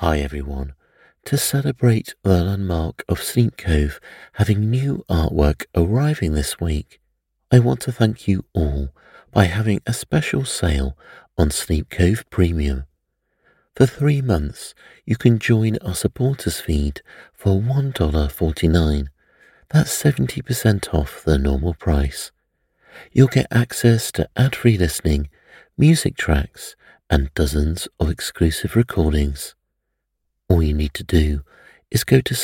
Hi everyone. To celebrate the landmark of Sleep Cove having new artwork arriving this week, I want to thank you all by having a special sale on Sleep Cove Premium. For 3 months, you can join our supporters feed for $1.49. That's 70% off the normal price. You'll get access to ad-free listening, music tracks, and dozens of exclusive recordings. All you need to do is go to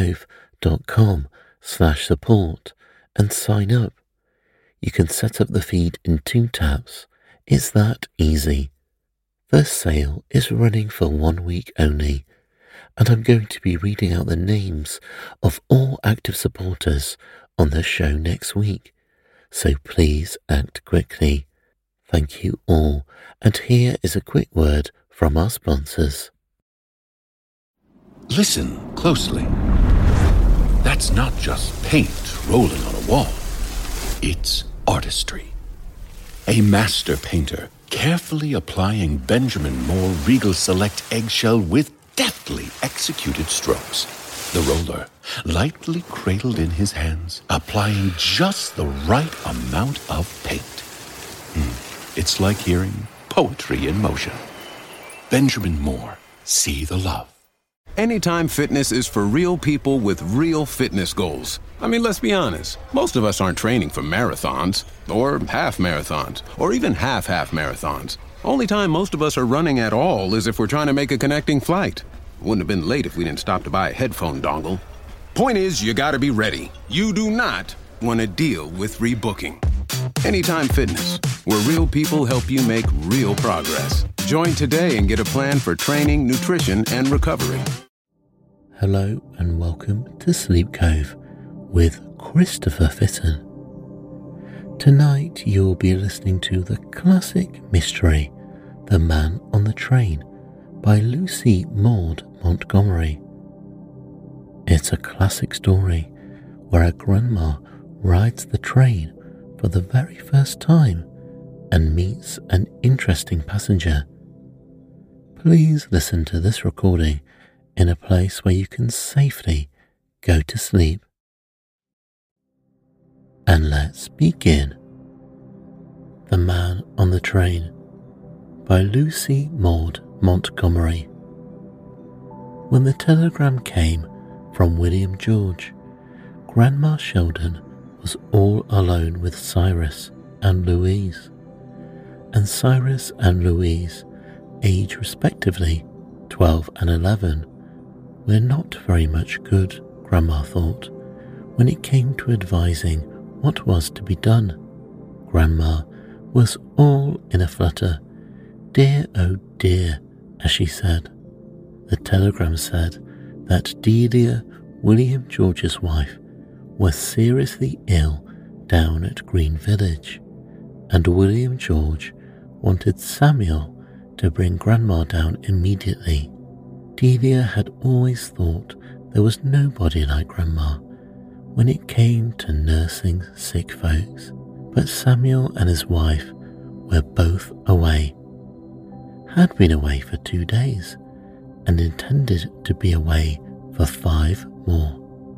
sleepcove.com/support and sign up. You can set up the feed in 2 taps. It's that easy. The sale is running for 1 week only, and I'm going to be reading out the names of all active supporters on the show next week, so please act quickly. Thank you all, and here is a quick word from our sponsors. Listen closely. That's not just paint rolling on a wall. It's artistry. A master painter carefully applying Benjamin Moore Regal Select eggshell with deftly executed strokes. The roller lightly cradled in his hands, applying just the right amount of paint. It's like hearing poetry in motion. Benjamin Moore, see the love. Anytime Fitness is for real people with real fitness goals. I mean, let's be honest. Most of us aren't training for marathons, or half marathons, or even half marathons. Only time most of us are running at all is if we're trying to make a connecting flight. Wouldn't have been late if we didn't stop to buy a headphone dongle. Point is, you gotta be ready. You do not want to deal with rebooking. Anytime Fitness, where real people help you make real progress. Join today and get a plan for training, nutrition, and recovery. Hello and welcome to Sleep Cove with Christopher Fitton. Tonight you'll be listening to the classic mystery, The Man on the Train by Lucy Maud Montgomery. It's a classic story where a grandma rides the train for the very first time and meets an interesting passenger. Please listen to this recording in a place where you can safely go to sleep. And let's begin. The Man on the Train by Lucy Maud Montgomery. When the telegram came from William George, Grandma Sheldon was all alone with Cyrus and Louise. And Cyrus and Louise, age respectively 12 and 11, were not very much good, Grandma thought, when it came to advising what was to be done. Grandma was all in a flutter. Dear, oh dear, as she said. The telegram said that Delia, William George's wife, was seriously ill down at Green Village, and William George wanted Samuel to bring Grandma down immediately. Delia had always thought there was nobody like Grandma when it came to nursing sick folks, but Samuel and his wife were both away. Had been away for 2 days and intended to be away for 5 more.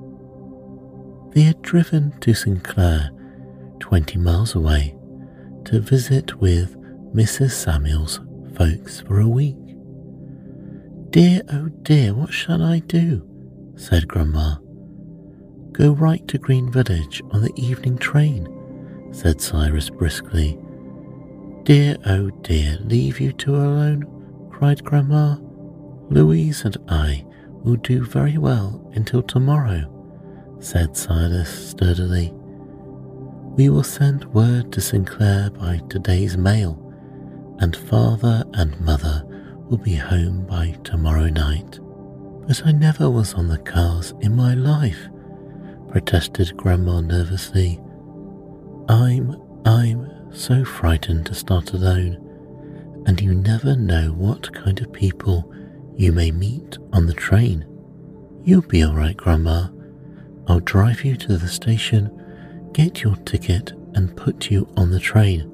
They had driven to Sinclair, 20 miles away, to visit with Mrs. Samuel's folks for a week. Dear, oh dear, what shall I do? Said Grandma. Go right to Green Village on the evening train, said Cyrus briskly. Dear, oh dear, leave you two alone? Cried Grandma. Louise and I will do very well until tomorrow, said Cyrus sturdily. We will send word to Sinclair by today's mail, and Father and Mother will be home by tomorrow night. But I never was on the cars in my life, protested Grandma nervously. I'm so frightened to start alone, and you never know what kind of people you may meet on the train. You'll be all right, Grandma. I'll drive you to the station, get your ticket, and put you on the train.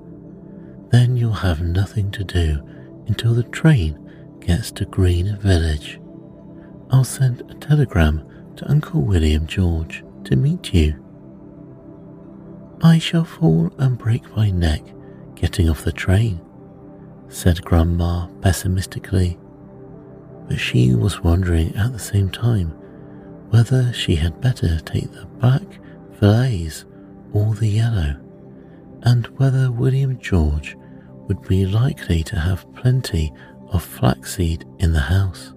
Then you'll have nothing to do until the train gets to Green Village. I'll send a telegram to Uncle William George to meet you." "I shall fall and break my neck getting off the train," said Grandma pessimistically, but she was wondering at the same time whether she had better take the black fillets or the yellow, and whether William George would be likely to have plenty of flaxseed in the house.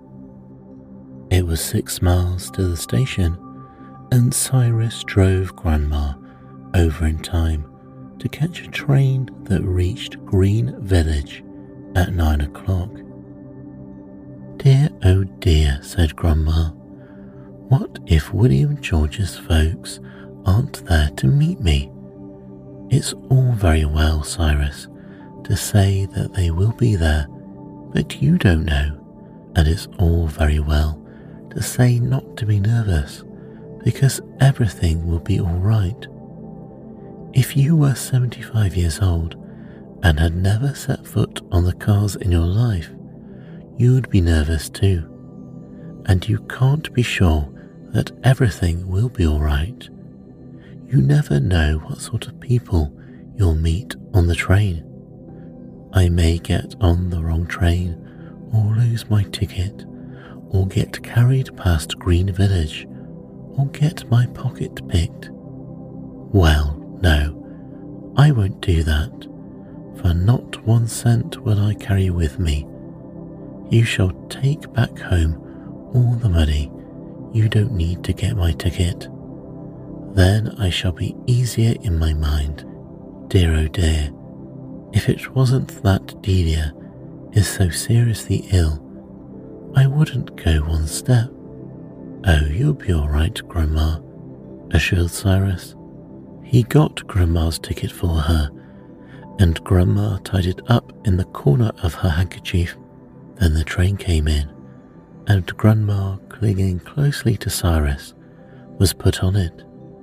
It was 6 miles to the station, and Cyrus drove Grandma over in time to catch a train that reached Green Village at 9 o'clock. "Dear, oh dear," said Grandma. "What if William George's folks aren't there to meet me? It's all very well, Cyrus, to say that they will be there, but you don't know, and it's all very well to say not to be nervous, because everything will be all right. If you were 75 years old and had never set foot on the cars in your life, you would be nervous too, and you can't be sure that everything will be all right. You never know what sort of people you'll meet on the train. I may get on the wrong train, or lose my ticket, or get carried past Green Village, or get my pocket picked. Well, no, I won't do that, for not 1 cent will I carry with me. You shall take back home all the money. You don't need to get my ticket. Then I shall be easier in my mind. Dear, oh dear, if it wasn't that Delia is so seriously ill, I wouldn't go 1 step." "Oh, you'll be all right, Grandma," assured Cyrus. He got Grandma's ticket for her, and Grandma tied it up in the corner of her handkerchief. Then the train came in, and Grandma, clinging closely to Cyrus, was put on it.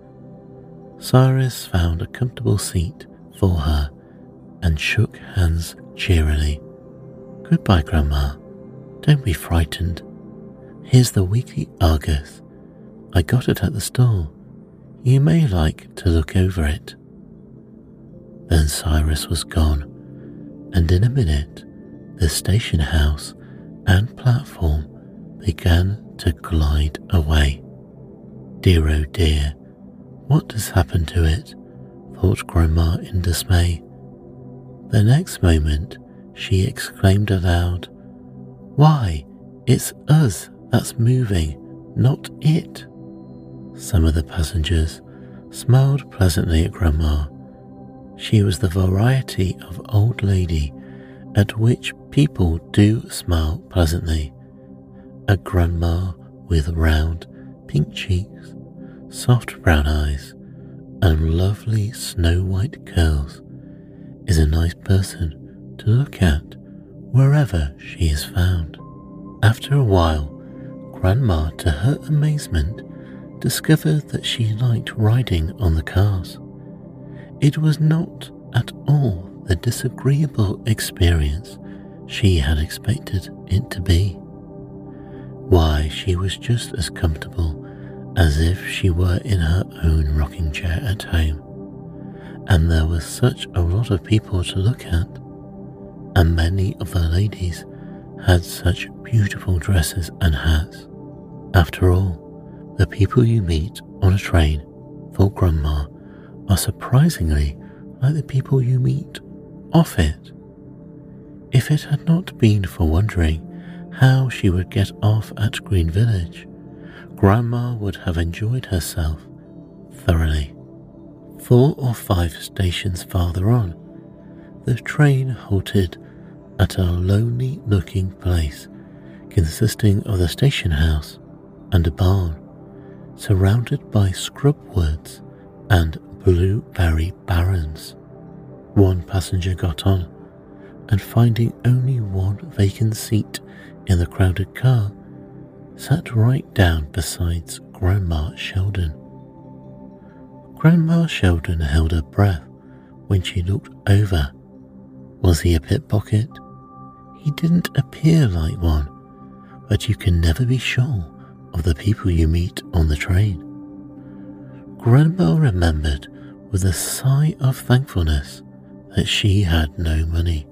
Cyrus found a comfortable seat for her and shook hands cheerily. "Goodbye, Grandma. Don't be frightened. Here's the Weekly Argus. I got it at the store. You may like to look over it." Then Cyrus was gone, and in a minute the station house and platform began to glide away. "Dear, oh dear, what has happened to it?" thought Grandma in dismay. The next moment she exclaimed aloud, "Why, it's us that's moving, not it." Some of the passengers smiled pleasantly at Grandma. She was the variety of old lady at which people do smile pleasantly. A grandma with round, pink cheeks, soft brown eyes, and lovely snow-white curls is a nice person to look at wherever she is found. After a while, Grandma, to her amazement, discovered that she liked riding on the cars. It was not at all the disagreeable experience she had expected it to be. Why, she was just as comfortable as if she were in her own rocking chair at home, and there was such a lot of people to look at, and many of the ladies had such beautiful dresses and hats. After all, the people you meet on a train, thought Grandma, are surprisingly like the people you meet off it. If it had not been for wondering how she would get off at Green Village, Grandma would have enjoyed herself thoroughly. 4 or 5 stations farther on, the train halted at a lonely-looking place consisting of the station house and a barn, surrounded by scrub woods and blueberry barrens. One passenger got on, and finding only one vacant seat in the crowded car, sat right down beside Grandma Sheldon. Grandma Sheldon held her breath when she looked over. Was he a pickpocket? He didn't appear like one. but you can never be sure of the people you meet on the train. Grandma remembered with a sigh of thankfulness that she had no money.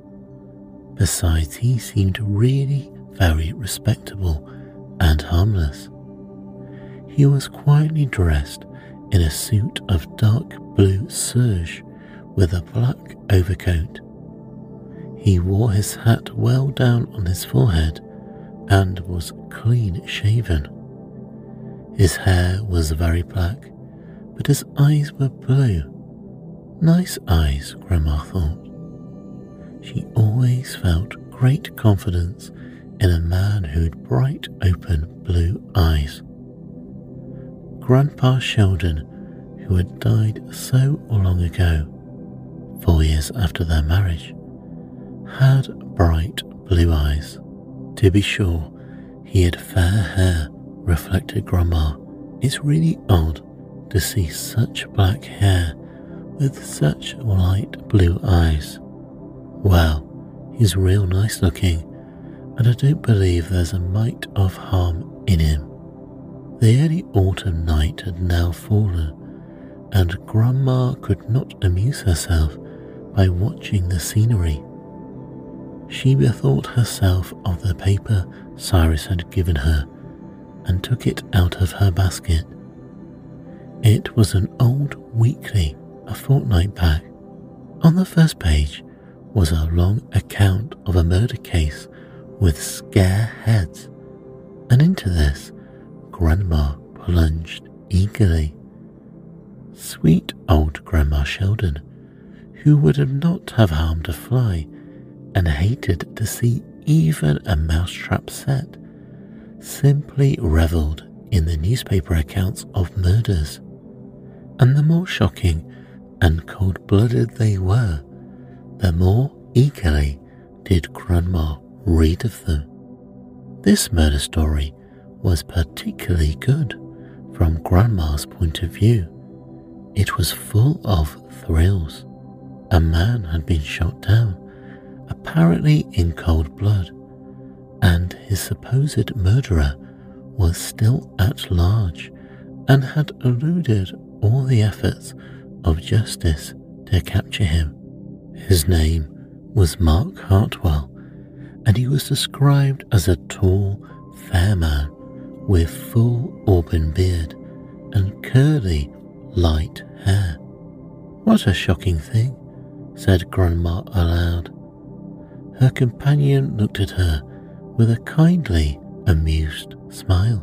Besides, he seemed really very respectable and harmless. He was quietly dressed in a suit of dark blue serge with a black overcoat. He wore his hat well down on his forehead and was clean shaven. His hair was very black, but his eyes were blue. Nice eyes, Grandma thought. She always felt great confidence in a man who had bright, open blue eyes. Grandpa Sheldon, who had died so long ago, 4 years after their marriage, had bright blue eyes. To be sure, he had fair hair, reflected Grandma. It's really odd to see such black hair with such light blue eyes. Well, he's real nice looking, and I don't believe there's a mite of harm in him. The early autumn night had now fallen, and Grandma could not amuse herself by watching the scenery. She bethought herself of the paper Cyrus had given her and took it out of her basket. It was an old weekly, a fortnight back. On the first page was a long account of a murder case with scare heads, and into this Grandma plunged eagerly. Sweet old Grandma Sheldon, who would not have harmed a fly and hated to see even a mousetrap set, simply revelled in the newspaper accounts of murders, and the more shocking and cold-blooded they were, the more eagerly did Grandma read of them. This murder story was particularly good from Grandma's point of view. It was full of thrills. A man had been shot down, apparently in cold blood, and his supposed murderer was still at large and had eluded all the efforts of justice to capture him. His name was Mark Hartwell, and he was described as a tall, fair man with full auburn beard and curly, light hair. What a shocking thing, said Grandma aloud. Her companion looked at her with a kindly, amused smile.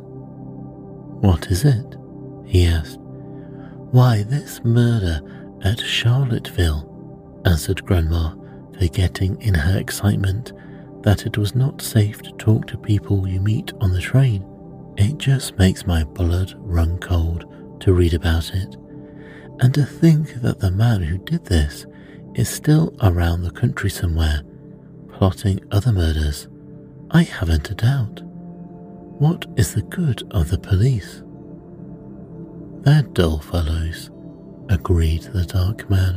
What is it? He asked. Why, this murder at Charlottesville, answered Grandma, forgetting in her excitement that it was not safe to talk to people you meet on the train. It just makes my blood run cold to read about it, and to think that the man who did this is still around the country somewhere, plotting other murders. I haven't a doubt. What is the good of the police? They're dull fellows, agreed the dark man.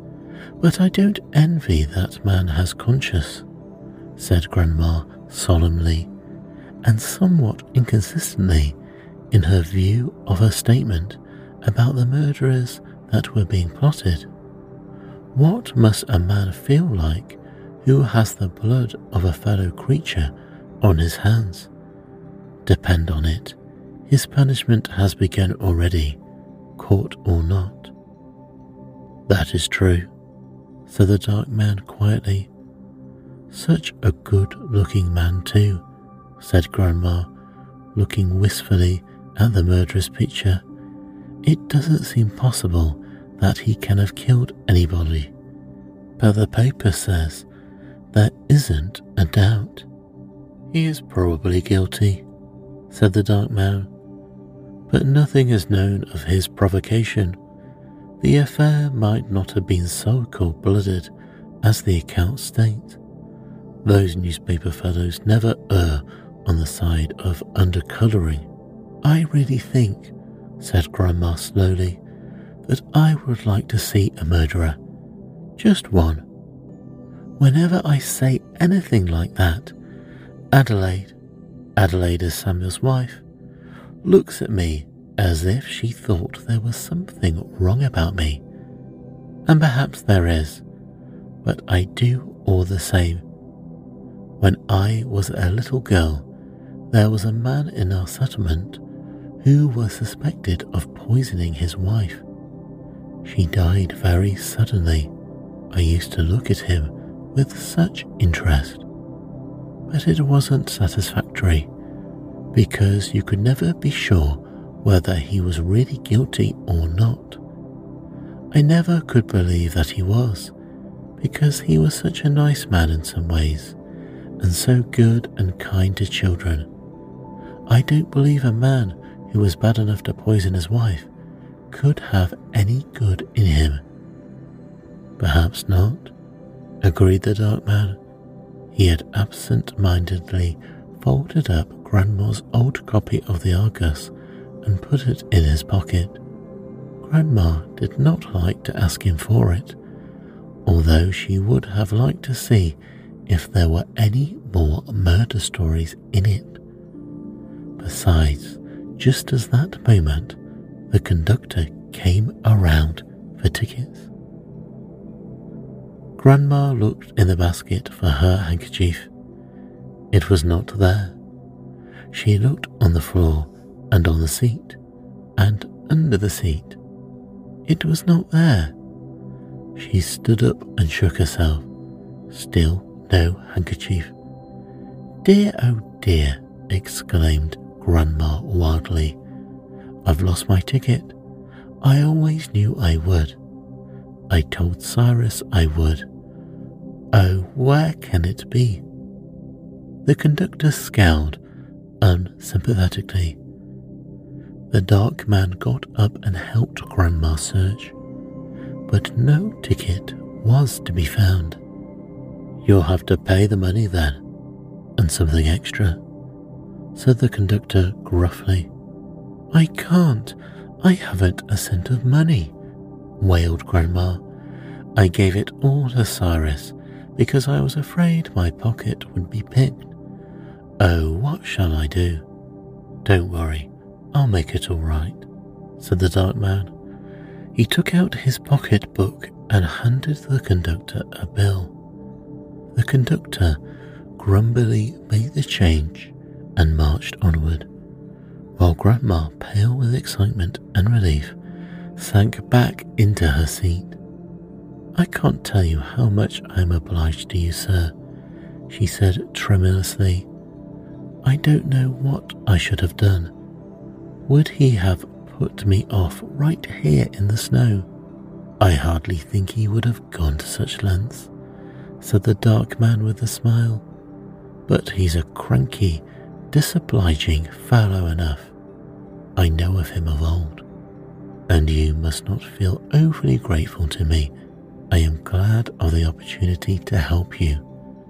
But I don't envy that man has conscience, said Grandma solemnly, and somewhat inconsistently in her view of her statement about the murderers that were being plotted. What must a man feel like who has the blood of a fellow creature on his hands? Depend on it, his punishment has begun already, court or not. That is true, said the dark man quietly. Such a good-looking man too, said Grandma, looking wistfully at the murderous picture. It doesn't seem possible that he can have killed anybody. But the paper says there isn't a doubt. He is probably guilty, said the dark man, but nothing is known of his provocation. The affair might not have been so cold-blooded as the accounts state. Those newspaper fellows never err on the side of undercolouring. I really think, said Grandma slowly, that I would like to see a murderer. Just one. Whenever I say anything like that, Adelaide, Adelaide, as Samuel's wife, looks at me as if she thought there was something wrong about me. And perhaps there is, but I do all the same. When I was a little girl, there was a man in our settlement who was suspected of poisoning his wife. She died very suddenly. I used to look at him with such interest, but it wasn't satisfactory because you could never be sure whether he was really guilty or not. I never could believe that he was, because he was such a nice man in some ways, and so good and kind to children. I don't believe a man who was bad enough to poison his wife could have any good in him. Perhaps not, agreed the dark man. He had absent-mindedly folded up Grandma's old copy of the Argus and put it in his pocket. Grandma did not like to ask him for it, although she would have liked to see if there were any more murder stories in it. Besides, just as that moment, the conductor came around for tickets. Grandma looked in the basket for her handkerchief. It was not there. She looked on the floor and on the seat and under the seat. It was not there. She stood up and shook herself. Still no handkerchief. Dear, oh dear, exclaimed Grandma wildly. I've lost my ticket. I always knew I would. I told Cyrus I would. Oh, where can it be? The conductor scowled unsympathetically. The dark man got up and helped Grandma search, but no ticket was to be found. You'll have to pay the money then, and something extra, said the conductor gruffly. I can't. I haven't a cent of money, wailed Grandma. I gave it all to Cyrus because I was afraid my pocket would be picked. Oh, what shall I do? Don't worry, I'll make it all right, said the dark man. He took out his pocketbook and handed the conductor a bill. The conductor grumbly made the change and marched onward, while Grandma, pale with excitement and relief, sank back into her seat. I can't tell you how much I am obliged to you, sir, she said tremulously. I don't know what I should have done. Would he have put me off right here in the snow? I hardly think he would have gone to such lengths, said the dark man with a smile. But he's a cranky, disobliging fellow enough. I know of him of old, and you must not feel overly grateful to me. I am glad of the opportunity to help you.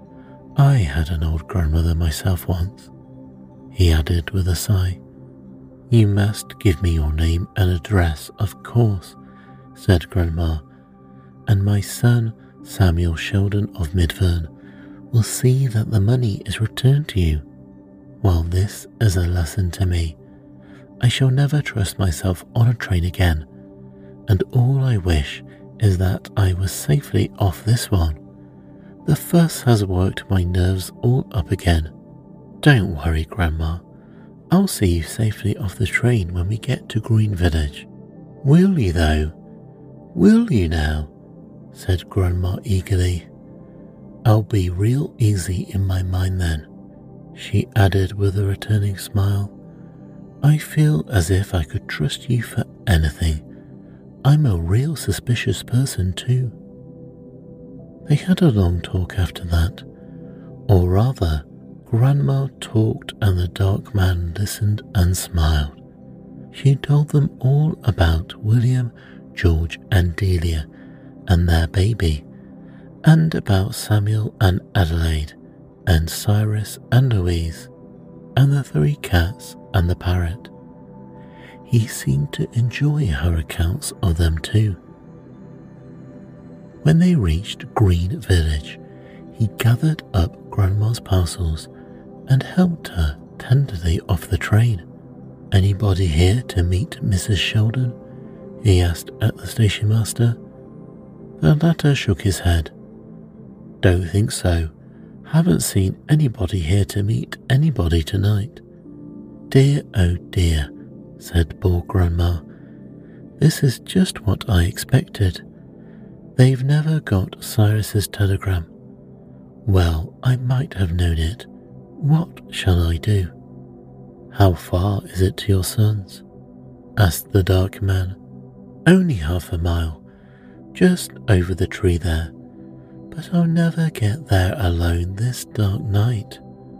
I had an old grandmother myself once, he added with a sigh. You must give me your name and address, of course, said Grandma, and my son, Samuel Sheldon of Midfern, will see that the money is returned to you. Well, this is a lesson to me. I shall never trust myself on a train again, and all I wish is that I was safely off this one. The fuss has worked my nerves all up again. Don't worry, Grandma. I'll see you safely off the train when we get to Green Village. Will you, though? Will you now? Said Grandma eagerly. I'll be real easy in my mind then, she added with a returning smile. I feel as if I could trust you for anything. I'm a real suspicious person too. They had a long talk after that, or rather, Grandma talked and the dark man listened and smiled. She told them all about William, George and Delia and their baby, and about Samuel and Adelaide, and Cyrus and Louise, and the 3 cats and the parrot. He seemed to enjoy her accounts of them too. When they reached Green Village, he gathered up Grandma's parcels and helped her tenderly off the train. "Anybody here to meet Mrs. Sheldon?" he asked at the station master. The latter shook his head. "Don't think so. Haven't seen anybody here to meet anybody tonight." "Dear, oh dear," said poor Grandma. "This is just what I expected. They've never got Cyrus's telegram. Well, I might have known it. What shall I do?" "How far is it to your son's?" asked the dark man. "Only half a mile, just over the tree there. But I'll never get there alone this dark night."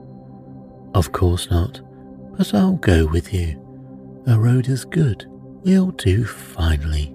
"Of course not, but I'll go with you. The road is good. We'll do finely."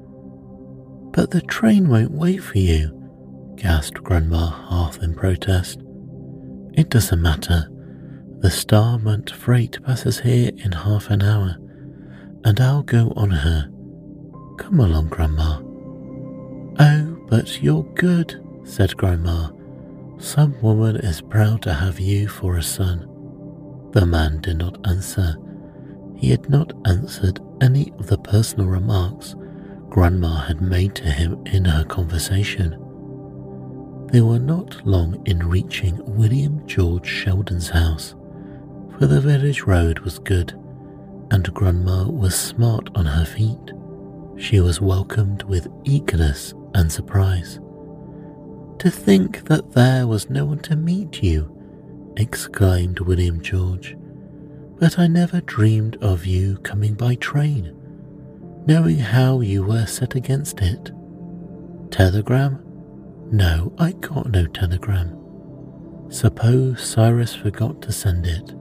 "But the train won't wait for you," gasped Grandma, half in protest. "It doesn't matter. The Starmont freight passes here in half an hour, and I'll go on her. Come along, Grandma." "Oh, but you're good," said Grandma. "Some woman is proud to have you for a son." The man did not answer. He had not answered any of the personal remarks Grandma had made to him in her conversation. They were not long in reaching William George Sheldon's house, for the village road was good, and Grandma was smart on her feet. She was welcomed with eagerness and surprise. "To think that there was no one to meet you," exclaimed William George. "But I never dreamed of you coming by train, knowing how you were set against it." "Telegram? No, I got no telegram. Suppose Cyrus forgot to send it.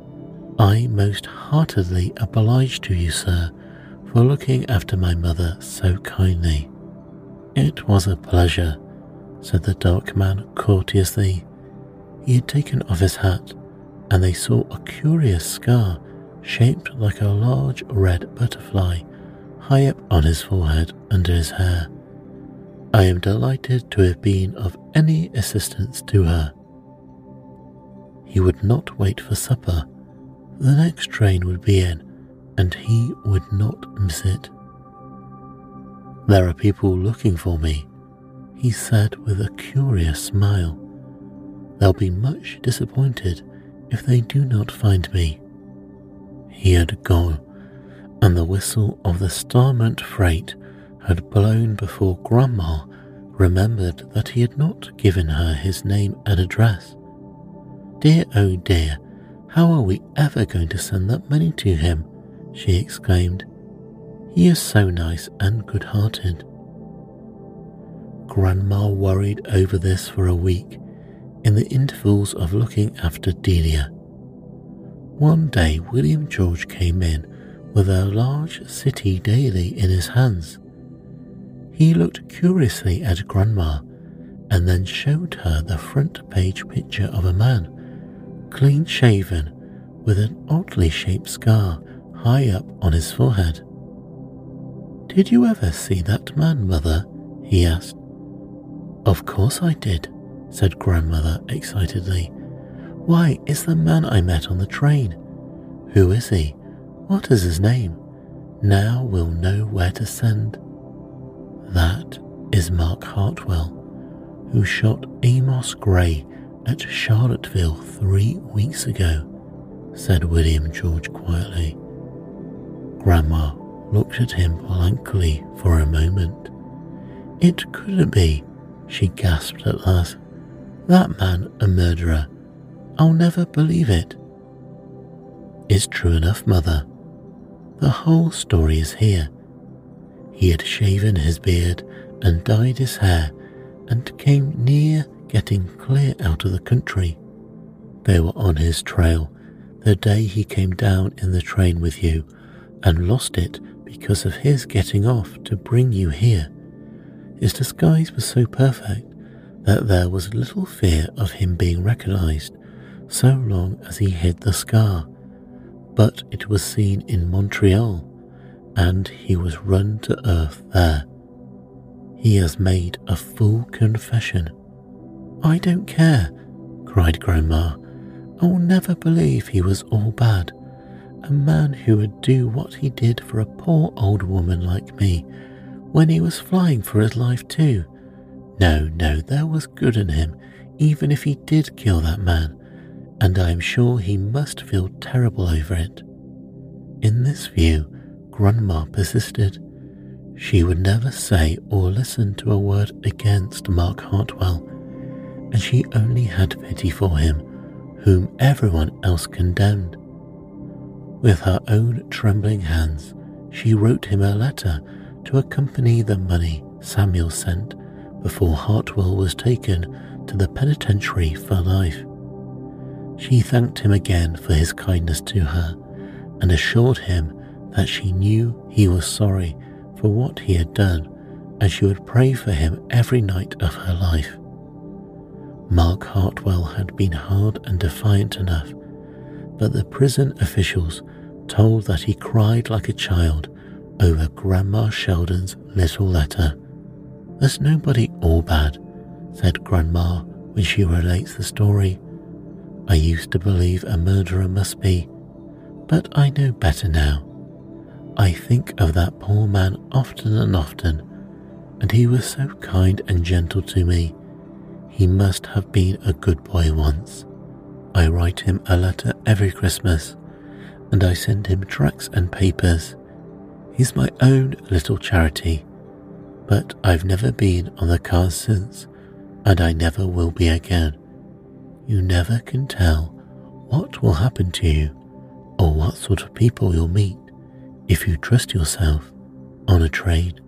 I most heartily oblige to you, sir, for looking after my mother so kindly." "It was a pleasure," said the dark man courteously. He had taken off his hat, and they saw a curious scar shaped like a large red butterfly high up on his forehead under his hair. "I am delighted to have been of any assistance to her." He would not wait for supper. The next train would be in, and he would not miss it. "There are people looking for me," he said with a curious smile. "They'll be much disappointed if they do not find me." He had gone, and the whistle of the Starmont freight had blown before Grandma remembered that he had not given her his name and address. "Dear, oh dear, how are we ever going to send that money to him?" she exclaimed. "He is so nice and good-hearted." Grandma worried over this for a week, in the intervals of looking after Delia. One day William George came in with a large city daily in his hands. He looked curiously at Grandma and then showed her the front page picture of a man, clean-shaven, with an oddly shaped scar high up on his forehead. "Did you ever see that man, Mother?" he asked. "Of course I did," said Grandmother excitedly. "Why, it's the man I met on the train. Who is he? What is his name? Now we'll know where to send." "That is Mark Hartwell, who shot Amos Gray at Charlottesville 3 weeks ago," said William George quietly. Grandma looked at him blankly for a moment. "It couldn't be," she gasped at last. "That man a murderer? I'll never believe it." "It's true enough, Mother. The whole story is here. He had shaven his beard and dyed his hair and came near getting clear out of the country. They were on his trail the day he came down in the train with you and lost it because of his getting off to bring you here. His disguise was so perfect that there was little fear of him being recognized so long as he hid the scar, but it was seen in Montreal, and he was run to earth there. He has made a full confession." "I don't care," cried Grandma. I will never believe he was all bad. A man who would do what he did for a poor old woman like me when he was flying for his life too. No, there was good in him, even if he did kill that man, and I am sure he must feel terrible over it." In this view, Grandma persisted. She would never say or listen to a word against Mark Hartwell, and she only had pity for him, whom everyone else condemned. With her own trembling hands, she wrote him a letter to accompany the money Samuel sent before Hartwell was taken to the penitentiary for life. She thanked him again for his kindness to her and assured him that she knew he was sorry for what he had done and she would pray for him every night of her life. Mark Hartwell had been hard and defiant enough, but the prison officials told that he cried like a child over Grandma Sheldon's little letter. "There's nobody all bad," said Grandma when she relates the story. "I used to believe a murderer must be, but I know better now. I think of that poor man often and often, and he was so kind and gentle to me. He must have been a good boy once. I write him a letter every Christmas, and I send him tracts and papers. He's my own little charity, but I've never been on the cars since, and I never will be again. You never can tell what will happen to you or what sort of people you'll meet if you trust yourself on a train."